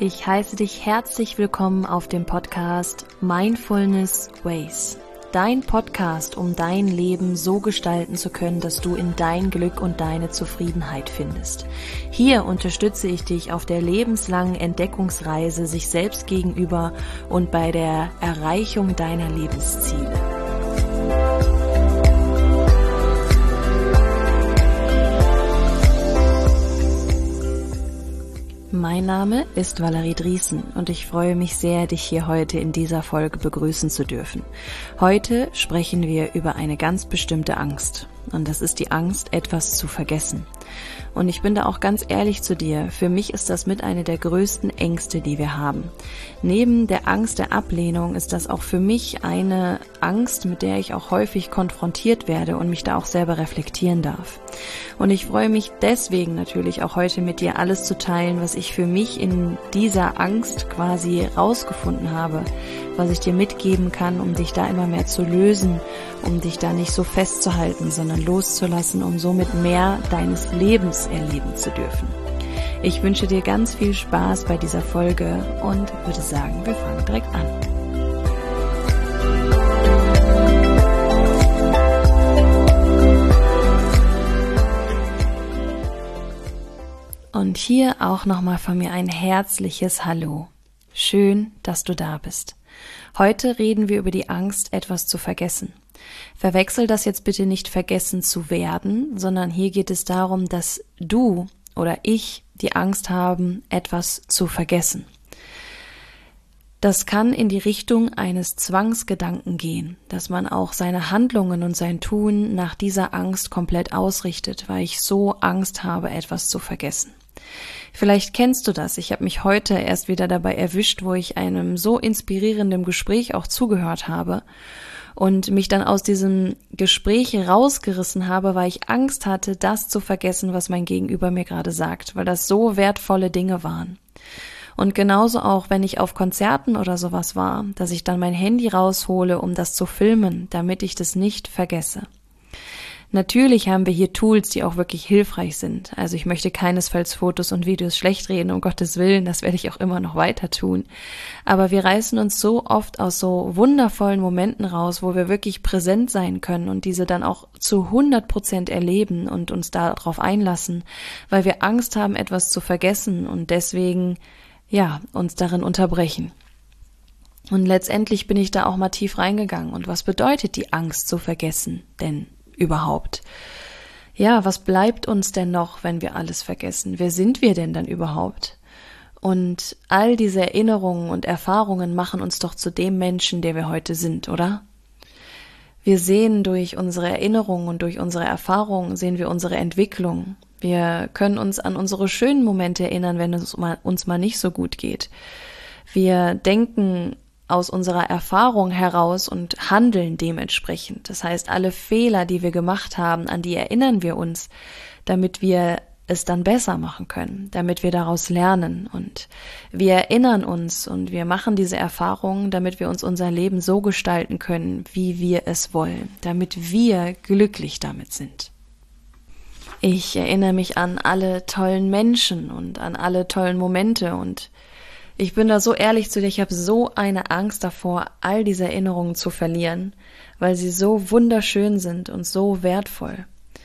Ich heiße dich herzlich willkommen auf dem Podcast Mindfulness Ways. Dein Podcast, um dein Leben so gestalten zu können, dass du in dein Glück und deine Zufriedenheit findest. Hier unterstütze ich dich auf der lebenslangen Entdeckungsreise sich selbst gegenüber und bei der Erreichung deiner Lebensziele. Mein Name ist Valerie Drießen und ich freue mich sehr, dich hier heute in dieser Folge begrüßen zu dürfen. Heute sprechen wir über eine ganz bestimmte Angst und das ist die Angst, etwas zu vergessen. Und ich bin da auch ganz ehrlich zu dir, für mich ist das mit einer der größten Ängste, die wir haben. Neben der Angst der Ablehnung ist das auch für mich eine Angst, mit der ich auch häufig konfrontiert werde und mich da auch selber reflektieren darf. Und ich freue mich deswegen natürlich auch heute mit dir alles zu teilen, was ich für mich in dieser Angst quasi rausgefunden habe, was ich dir mitgeben kann, um dich da immer mehr zu lösen, um dich da nicht so festzuhalten, sondern loszulassen, um somit mehr deines Lebens erleben zu dürfen. Ich wünsche dir ganz viel Spaß bei dieser Folge und würde sagen, wir fangen direkt an. Und hier auch nochmal von mir ein herzliches Hallo. Schön, dass du da bist. Heute reden wir über die Angst, etwas zu vergessen. Verwechsel das jetzt bitte nicht vergessen zu werden, sondern hier geht es darum, dass du oder ich die Angst haben, etwas zu vergessen. Das kann in die Richtung eines Zwangsgedanken gehen, dass man auch seine Handlungen und sein Tun nach dieser Angst komplett ausrichtet, weil ich so Angst habe, etwas zu vergessen. Vielleicht kennst du das. Ich habe mich heute erst wieder dabei erwischt, wo ich einem so inspirierenden Gespräch auch zugehört habe und mich dann aus diesem Gespräch rausgerissen habe, weil ich Angst hatte, das zu vergessen, was mein Gegenüber mir gerade sagt, weil das so wertvolle Dinge waren. Und genauso auch, wenn ich auf Konzerten oder sowas war, dass ich dann mein Handy raushole, um das zu filmen, damit ich das nicht vergesse. Natürlich haben wir hier Tools, die auch wirklich hilfreich sind. Also ich möchte keinesfalls Fotos und Videos schlecht reden, um Gottes Willen, das werde ich auch immer noch weiter tun. Aber wir reißen uns so oft aus so wundervollen Momenten raus, wo wir wirklich präsent sein können und diese dann auch zu 100% erleben und uns darauf einlassen, weil wir Angst haben, etwas zu vergessen und deswegen, uns darin unterbrechen. Und letztendlich bin ich da auch mal tief reingegangen. Und was bedeutet die Angst zu vergessen denn überhaupt? Ja, was bleibt uns denn noch, wenn wir alles vergessen? Wer sind wir denn dann überhaupt? Und all diese Erinnerungen und Erfahrungen machen uns doch zu dem Menschen, der wir heute sind, oder? Wir sehen durch unsere Erinnerungen und durch unsere Erfahrungen, sehen wir unsere Entwicklung. Wir können uns an unsere schönen Momente erinnern, wenn es uns mal nicht so gut geht. Wir denken aus unserer Erfahrung heraus und handeln dementsprechend. Das heißt, alle Fehler, die wir gemacht haben, an die erinnern wir uns, damit wir es dann besser machen können, damit wir daraus lernen. Und wir erinnern uns und wir machen diese Erfahrungen, damit wir uns unser Leben so gestalten können, wie wir es wollen, damit wir glücklich damit sind. Ich erinnere mich an alle tollen Menschen und an alle tollen Momente und ich bin da so ehrlich zu dir, ich habe so eine Angst davor, all diese Erinnerungen zu verlieren, weil sie so wunderschön sind und so wertvoll.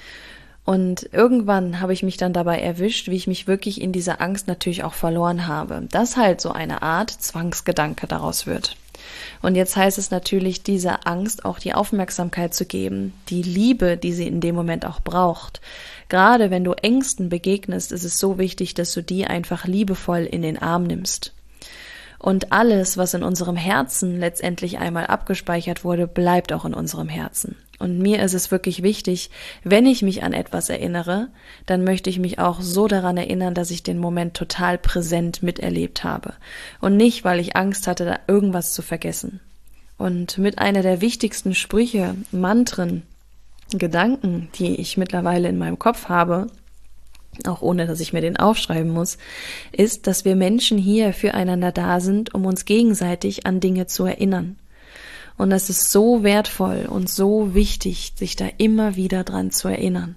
Und irgendwann habe ich mich dann dabei erwischt, wie ich mich wirklich in dieser Angst natürlich auch verloren habe, dass halt so eine Art Zwangsgedanke daraus wird. Und jetzt heißt es natürlich, dieser Angst auch die Aufmerksamkeit zu geben, die Liebe, die sie in dem Moment auch braucht. Gerade wenn du Ängsten begegnest, ist es so wichtig, dass du die einfach liebevoll in den Arm nimmst. Und alles, was in unserem Herzen letztendlich einmal abgespeichert wurde, bleibt auch in unserem Herzen. Und mir ist es wirklich wichtig, wenn ich mich an etwas erinnere, dann möchte ich mich auch so daran erinnern, dass ich den Moment total präsent miterlebt habe. Und nicht, weil ich Angst hatte, da irgendwas zu vergessen. Und mit einer der wichtigsten Sprüche, Mantren, Gedanken, die ich mittlerweile in meinem Kopf habe, auch ohne, dass ich mir den aufschreiben muss, ist, dass wir Menschen hier füreinander da sind, um uns gegenseitig an Dinge zu erinnern. Und das ist so wertvoll und so wichtig, sich da immer wieder dran zu erinnern.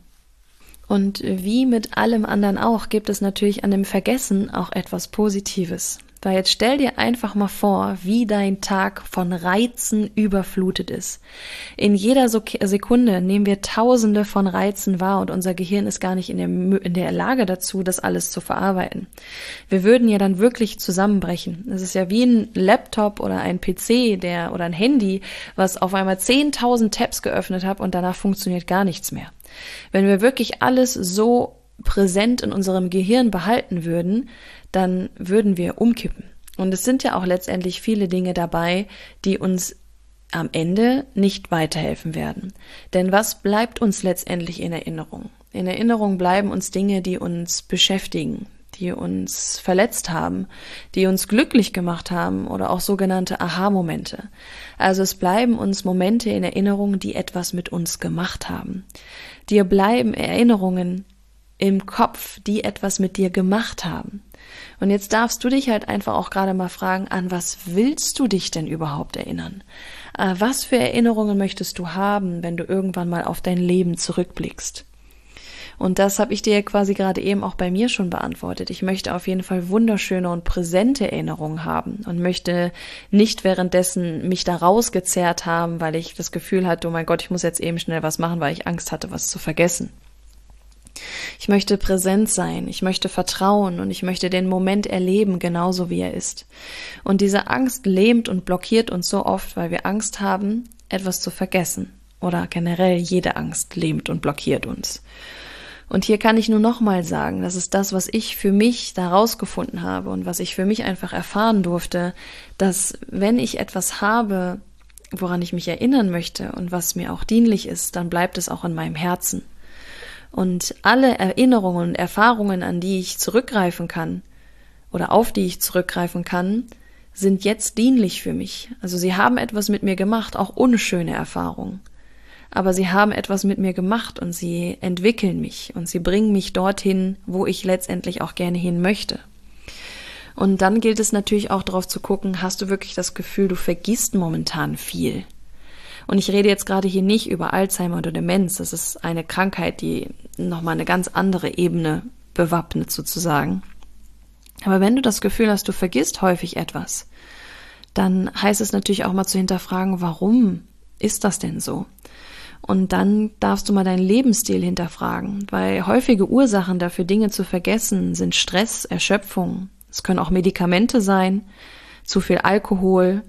Und wie mit allem anderen auch, gibt es natürlich an dem Vergessen auch etwas Positives. Weil jetzt stell dir einfach mal vor, wie dein Tag von Reizen überflutet ist. In jeder Sekunde nehmen wir Tausende von Reizen wahr und unser Gehirn ist gar nicht in der Lage dazu, das alles zu verarbeiten. Wir würden ja dann wirklich zusammenbrechen. Es ist ja wie ein Laptop oder ein PC oder ein Handy, was auf einmal 10.000 Tabs geöffnet hat und danach funktioniert gar nichts mehr. Wenn wir wirklich alles so präsent in unserem Gehirn behalten würden, dann würden wir umkippen. Und es sind ja auch letztendlich viele Dinge dabei, die uns am Ende nicht weiterhelfen werden. Denn was bleibt uns letztendlich in Erinnerung? In Erinnerung bleiben uns Dinge, die uns beschäftigen, die uns verletzt haben, die uns glücklich gemacht haben oder auch sogenannte Aha-Momente. Also es bleiben uns Momente in Erinnerung, die etwas mit uns gemacht haben. Dir bleiben Erinnerungen im Kopf, die etwas mit dir gemacht haben. Und jetzt darfst du dich halt einfach auch gerade mal fragen, an was willst du dich denn überhaupt erinnern? Was für Erinnerungen möchtest du haben, wenn du irgendwann mal auf dein Leben zurückblickst? Und das habe ich dir quasi gerade eben auch bei mir schon beantwortet. Ich möchte auf jeden Fall wunderschöne und präsente Erinnerungen haben und möchte nicht währenddessen mich da rausgezerrt haben, weil ich das Gefühl hatte, oh mein Gott, ich muss jetzt eben schnell was machen, weil ich Angst hatte, was zu vergessen. Ich möchte präsent sein, ich möchte vertrauen und ich möchte den Moment erleben, genauso wie er ist. Und diese Angst lähmt und blockiert uns so oft, weil wir Angst haben, etwas zu vergessen. Oder generell jede Angst lähmt und blockiert uns. Und hier kann ich nur nochmal sagen, das ist das, was ich für mich da rausgefunden habe und was ich für mich einfach erfahren durfte, dass wenn ich etwas habe, woran ich mich erinnern möchte und was mir auch dienlich ist, dann bleibt es auch in meinem Herzen. Und alle Erinnerungen und Erfahrungen, an die ich zurückgreifen kann oder auf die ich zurückgreifen kann, sind jetzt dienlich für mich. Also sie haben etwas mit mir gemacht, auch unschöne Erfahrungen. Aber sie haben etwas mit mir gemacht und sie entwickeln mich und sie bringen mich dorthin, wo ich letztendlich auch gerne hin möchte. Und dann gilt es natürlich auch darauf zu gucken, hast du wirklich das Gefühl, du vergisst momentan viel? Und ich rede jetzt gerade hier nicht über Alzheimer oder Demenz. Das ist eine Krankheit, die nochmal eine ganz andere Ebene bewappnet sozusagen. Aber wenn du das Gefühl hast, du vergisst häufig etwas, dann heißt es natürlich auch mal zu hinterfragen, warum ist das denn so? Und dann darfst du mal deinen Lebensstil hinterfragen, weil häufige Ursachen dafür, Dinge zu vergessen, sind Stress, Erschöpfung. Es können auch Medikamente sein, zu viel Alkohol.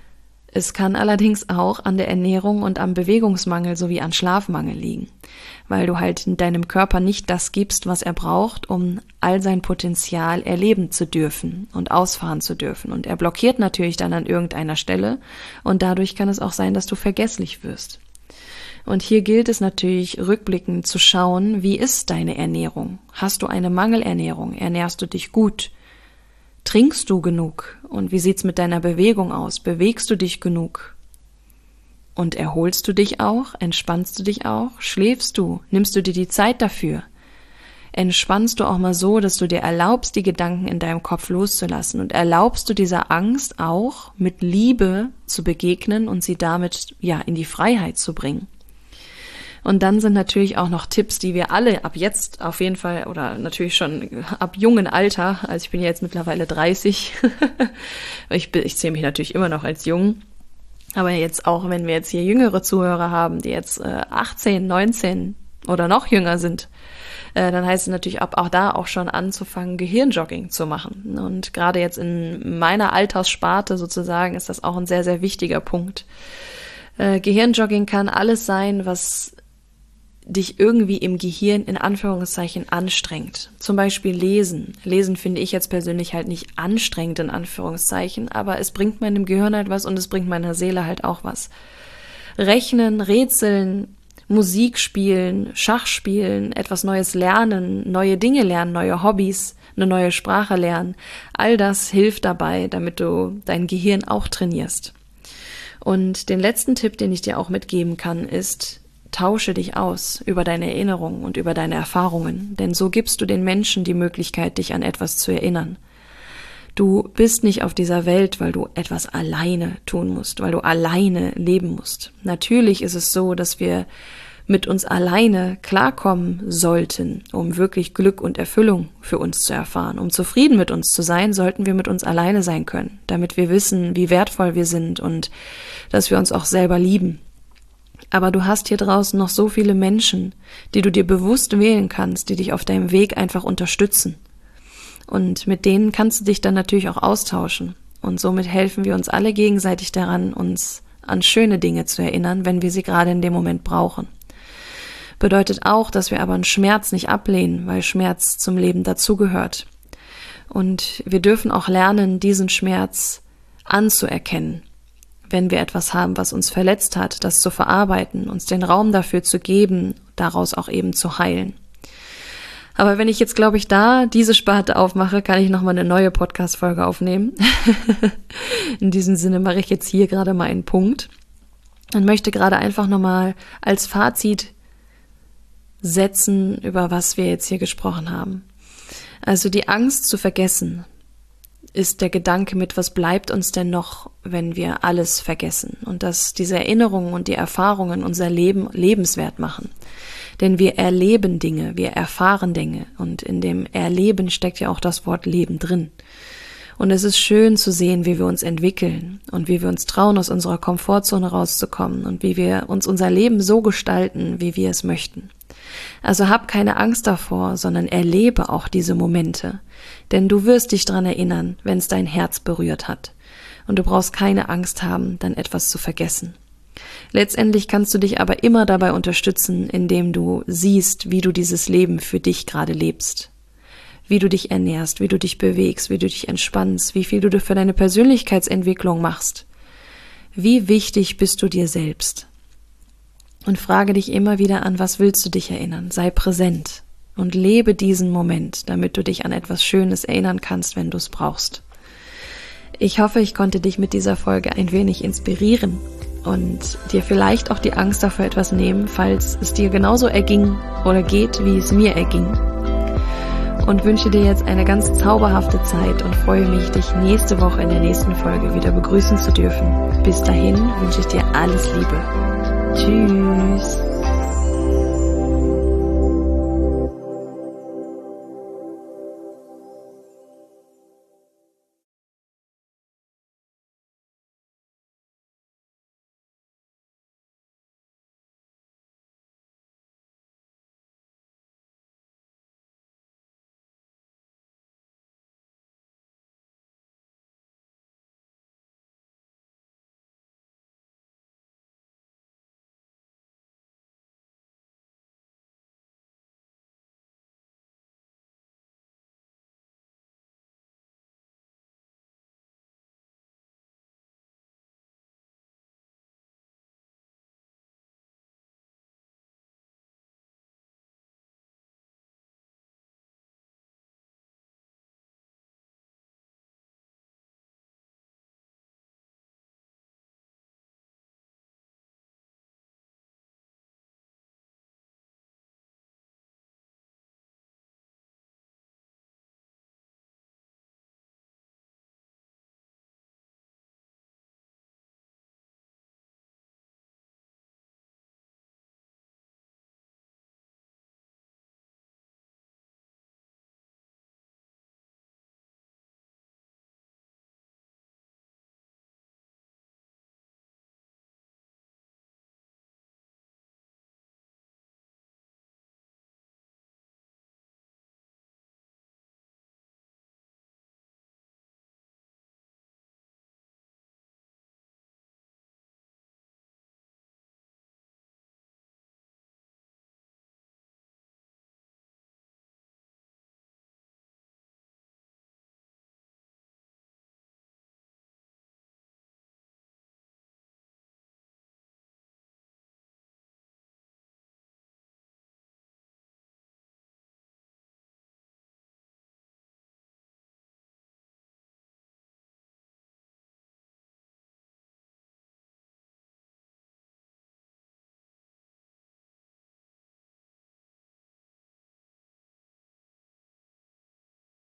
Es kann allerdings auch an der Ernährung und am Bewegungsmangel sowie an Schlafmangel liegen, weil du halt in deinem Körper nicht das gibst, was er braucht, um all sein Potenzial erleben zu dürfen und ausfahren zu dürfen. Und er blockiert natürlich dann an irgendeiner Stelle und dadurch kann es auch sein, dass du vergesslich wirst. Und hier gilt es natürlich rückblickend zu schauen, wie ist deine Ernährung? Hast du eine Mangelernährung? Ernährst du dich gut? Trinkst du genug? Und wie sieht's mit deiner Bewegung aus? Bewegst du dich genug? Und erholst du dich auch? Entspannst du dich auch? Schläfst du? Nimmst du dir die Zeit dafür? Entspannst du auch mal so, dass du dir erlaubst, die Gedanken in deinem Kopf loszulassen und erlaubst du dieser Angst auch mit Liebe zu begegnen und sie damit in die Freiheit zu bringen? Und dann sind natürlich auch noch Tipps, die wir alle ab jetzt auf jeden Fall oder natürlich schon ab jungen Alter, also ich bin ja jetzt mittlerweile 30, ich zähle mich natürlich immer noch als jung, aber jetzt auch, wenn wir jetzt hier jüngere Zuhörer haben, die jetzt 18, 19 oder noch jünger sind, dann heißt es natürlich auch da auch schon anzufangen, Gehirnjogging zu machen. Und gerade jetzt in meiner Alterssparte sozusagen ist das auch ein sehr, sehr wichtiger Punkt. Gehirnjogging kann alles sein, was dich irgendwie im Gehirn in Anführungszeichen anstrengt. Zum Beispiel Lesen. Lesen finde ich jetzt persönlich halt nicht anstrengend in Anführungszeichen, aber es bringt meinem Gehirn halt was und es bringt meiner Seele halt auch was. Rechnen, Rätseln, Musik spielen, Schach spielen, etwas Neues lernen, neue Dinge lernen, neue Hobbys, eine neue Sprache lernen. All das hilft dabei, damit du dein Gehirn auch trainierst. Und den letzten Tipp, den ich dir auch mitgeben kann, ist, tausche dich aus über deine Erinnerungen und über deine Erfahrungen, denn so gibst du den Menschen die Möglichkeit, dich an etwas zu erinnern. Du bist nicht auf dieser Welt, weil du etwas alleine tun musst, weil du alleine leben musst. Natürlich ist es so, dass wir mit uns alleine klarkommen sollten, um wirklich Glück und Erfüllung für uns zu erfahren, um zufrieden mit uns zu sein, sollten wir mit uns alleine sein können, damit wir wissen, wie wertvoll wir sind und dass wir uns auch selber lieben. Aber du hast hier draußen noch so viele Menschen, die du dir bewusst wählen kannst, die dich auf deinem Weg einfach unterstützen. Und mit denen kannst du dich dann natürlich auch austauschen. Und somit helfen wir uns alle gegenseitig daran, uns an schöne Dinge zu erinnern, wenn wir sie gerade in dem Moment brauchen. Bedeutet auch, dass wir aber einen Schmerz nicht ablehnen, weil Schmerz zum Leben dazugehört. Und wir dürfen auch lernen, diesen Schmerz anzuerkennen. Wenn wir etwas haben, was uns verletzt hat, das zu verarbeiten, uns den Raum dafür zu geben, daraus auch eben zu heilen. Aber wenn ich jetzt, glaube ich, diese Sparte aufmache, kann ich nochmal eine neue Podcast-Folge aufnehmen. In diesem Sinne mache ich jetzt hier gerade mal einen Punkt und möchte gerade einfach nochmal als Fazit setzen, über was wir jetzt hier gesprochen haben. Also die Angst zu vergessen ist der Gedanke mit, was bleibt uns denn noch, wenn wir alles vergessen? Und dass diese Erinnerungen und die Erfahrungen unser Leben lebenswert machen. Denn wir erleben Dinge, wir erfahren Dinge und in dem Erleben steckt ja auch das Wort Leben drin. Und es ist schön zu sehen, wie wir uns entwickeln und wie wir uns trauen, aus unserer Komfortzone rauszukommen und wie wir uns unser Leben so gestalten, wie wir es möchten. Also hab keine Angst davor, sondern erlebe auch diese Momente. Denn du wirst dich daran erinnern, wenn es dein Herz berührt hat. Und du brauchst keine Angst haben, dann etwas zu vergessen. Letztendlich kannst du dich aber immer dabei unterstützen, indem du siehst, wie du dieses Leben für dich gerade lebst. Wie du dich ernährst, wie du dich bewegst, wie du dich entspannst, wie viel du für deine Persönlichkeitsentwicklung machst. Wie wichtig bist du dir selbst? Und frage dich immer wieder an, was willst du dich erinnern? Sei präsent und lebe diesen Moment, damit du dich an etwas Schönes erinnern kannst, wenn du es brauchst. Ich hoffe, ich konnte dich mit dieser Folge ein wenig inspirieren und dir vielleicht auch die Angst davor etwas nehmen, falls es dir genauso erging oder geht, wie es mir erging. Und wünsche dir jetzt eine ganz zauberhafte Zeit und freue mich, dich nächste Woche in der nächsten Folge wieder begrüßen zu dürfen. Bis dahin wünsche ich dir alles Liebe. Tschüss.